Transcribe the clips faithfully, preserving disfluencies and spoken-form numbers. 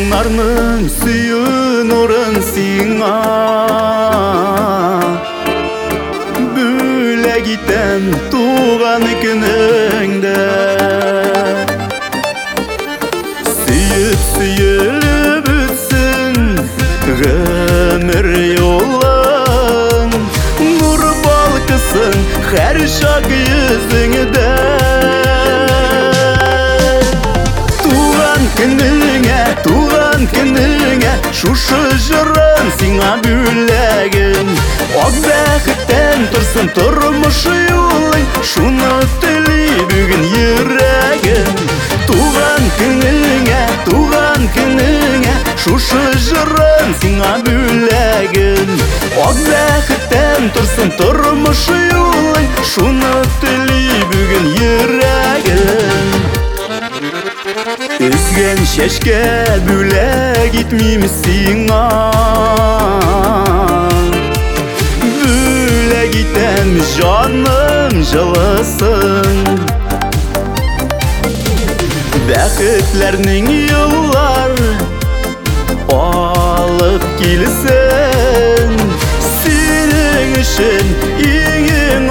Аңнарның сүйін орын сиңа Бүләк итәм туған күнеңдә Сөйіп сөйіліп үтсін ғөмір жолың Нұр балқысын һәр шақ yüzіңдә Туған күніңә, туған күніңә Шушы жырын сиңа бүләгім Ак бәхеттен тұрсын тұрмыш юлың Шуны тілей бүгін йөрәгім Туған күніңә, туған күніңә Шушы жырын сиңа бүләгім Ак бәхеттен тұрсын тұрмыш юлың Шуны тілей бүгін йөрәгім Үзген шәшкә бүләк итмим сиңа Бүләк итәм жаным жылысын Бәхетләрнең юллар алып килсен Синең өчен иң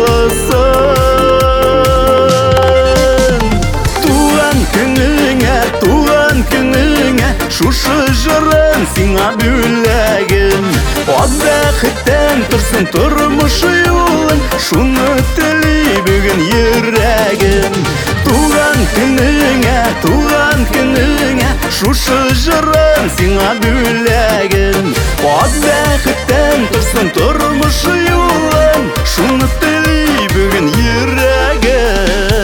алысын Туган күнеңә, туган күнеңә Шушы жырын сиңа бүләгім Ак бәхеттен тұрсын тұрмыш юлың Шуны тілей бүгін йөрәгім Туган күнеңә, туган күнеңә Шушы жырын сиңа бүләгім Ак бәхеттен тұрсын тұрмыш юлың Шуны тілей бүгін йөрәгім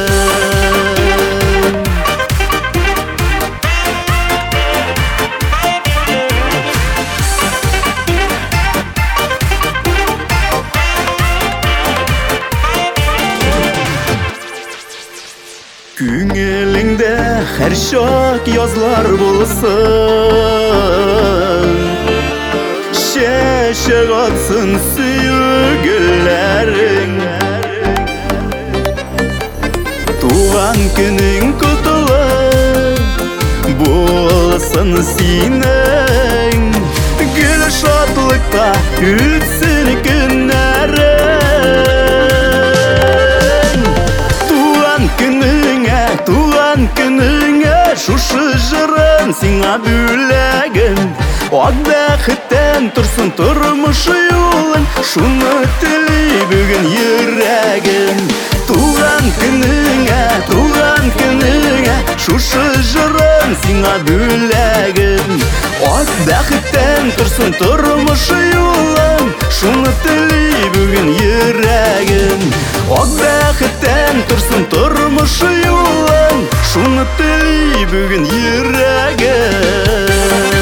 Күңеліңдә һәр шақ язлар булсын Чәчәк атсын сөю гөлләрең Туган күнең котлы булсын синең Гөл шатлыкта үтсен көннәрең Туган күнеңә, туган күнеңә Шушы жырын сиңа бүләгім Ак бәхеттен тұрсын тұрмыш юлың Шуны тілей бүгін йөрәгім Туган күнеңә, туган күнеңә Шушы жырын сиңа бүләгім Ак бәхеттен тұрсын тұрмыш юлың Шуны тілей бүгін йөрәгім Ак бәхеттен тұрсын тұрмыш юлың Шуны тілей бүгін йөрәгім